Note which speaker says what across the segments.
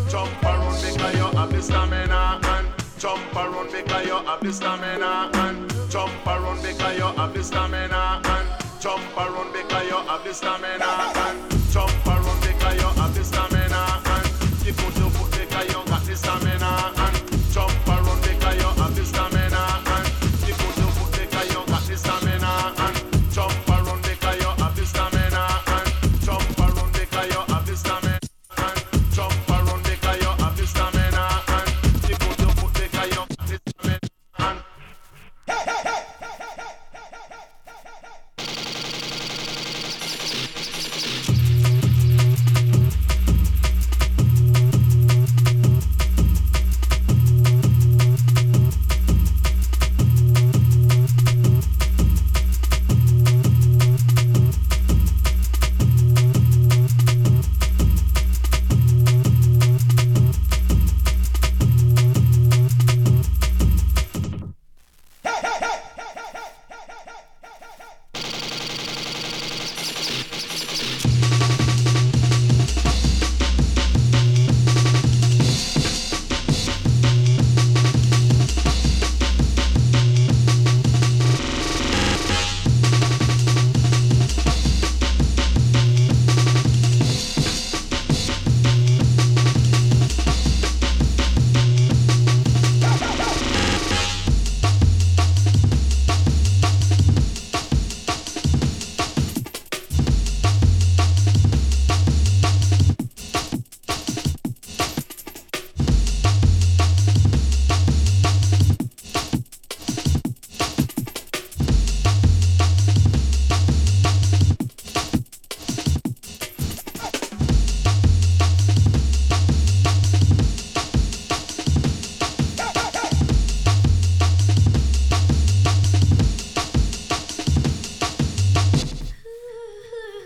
Speaker 1: Jump around because you have the stamina and jump around because you have the stamina and jump around because you have the stamina and jump around because you have the stamina and jump around because you have the stamina and you put your foot because you got the stamina and jump around because you have the stamina and you put your foot because you got the stamina and jump around because you have the stamina and jump around because you have the stamina and jump around because you have the stamina and you put your foot because you got the stamina and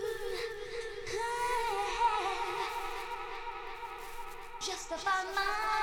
Speaker 2: Just about mine.